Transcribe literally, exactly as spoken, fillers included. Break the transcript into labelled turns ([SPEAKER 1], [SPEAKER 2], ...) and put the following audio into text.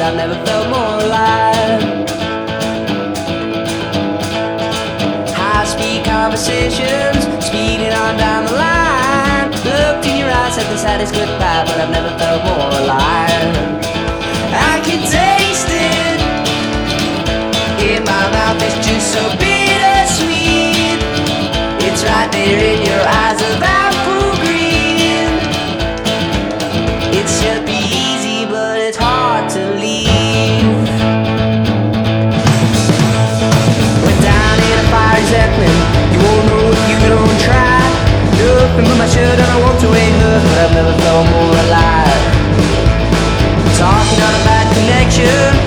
[SPEAKER 1] I've never felt more alive. High-speed conversations, speeding on down the line. Looked in your eyes, said the saddest goodbye, but I've never felt more alive. I can taste it in my mouth, it's just so bittersweet. It's right there in your eyes of apple green. It should be easy, but it's hard to leave. Went down in a fiery Zeppelin, you won't know if you don't try. Nothing but my shirt and I walked away, but I've never felt more alive. Talking on a bad connection,